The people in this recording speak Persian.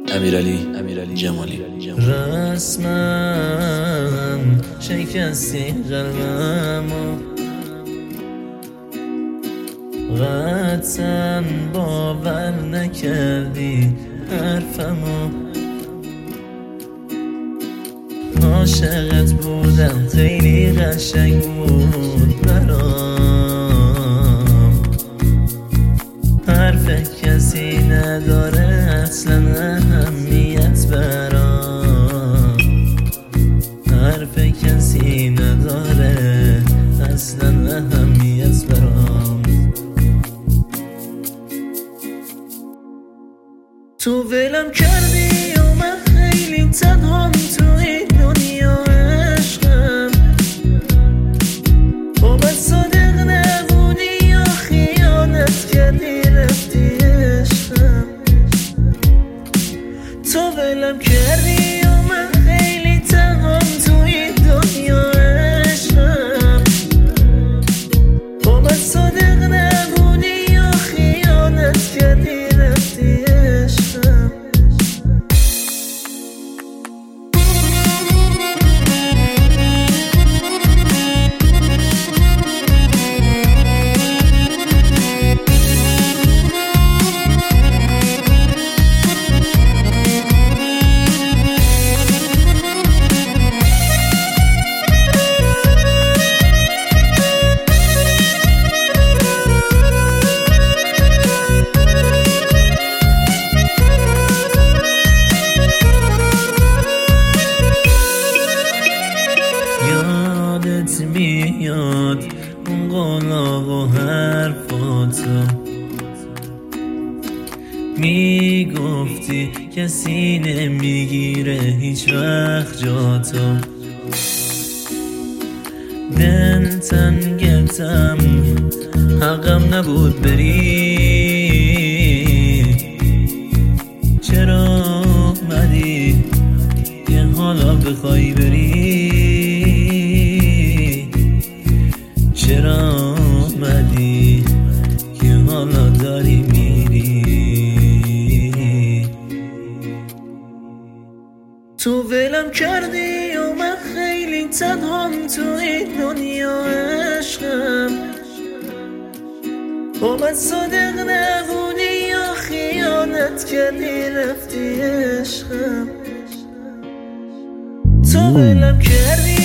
امیرعلی جمالی. رسماً شکستی قلبمو، قطعاً باور نکردی حرفمو. عاشقت بودم، خیلی قشنگ بود برام. حرف کسی نداره اصلا اهمیت برام. حرف کسی نداره اصلا اهمیت برام. تو ولم کردی و من خیلی تنهام تو این دنیا عشقم. با من صادق نبودی یا خیانت کردی رفتی عشقم. تو ولم کردی و من خیلی تنهام تو این دنیا عشقم. با من صادق نبودی یا خیانت کردی رفتی عشقم. یادت میاد اون قولا و حرفاتو، میگفتی کسی نمیگیره هیچ وقت جاتو. دل تنگتم، حقم نبود بری. چرا اومدی که حالا بخوای بری؟ چرا اومدی که حالا داری میری؟ تو ولم کردی و من خیلی تنهام تو این دنیا عشقم. با من صادق نبودی یا خیانت کردی رفتی عشقم. تو ولم کردی